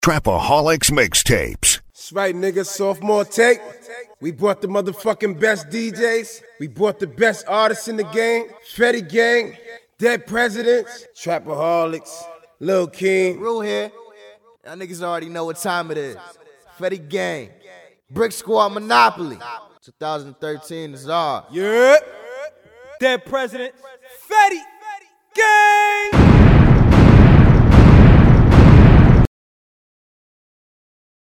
Trapaholics Mixtapes. That's right, nigga. Sophomore take. We brought the motherfucking best DJs. We brought the best artists in the game. Fetty Gang, Dead Presidents, Trapaholics, Lil King. Rule here. Y'all niggas already know what time it is. Fetty Gang, Brick Squad Monopoly. 2013 is ours. Yeah. Dead President, Fetty Gang.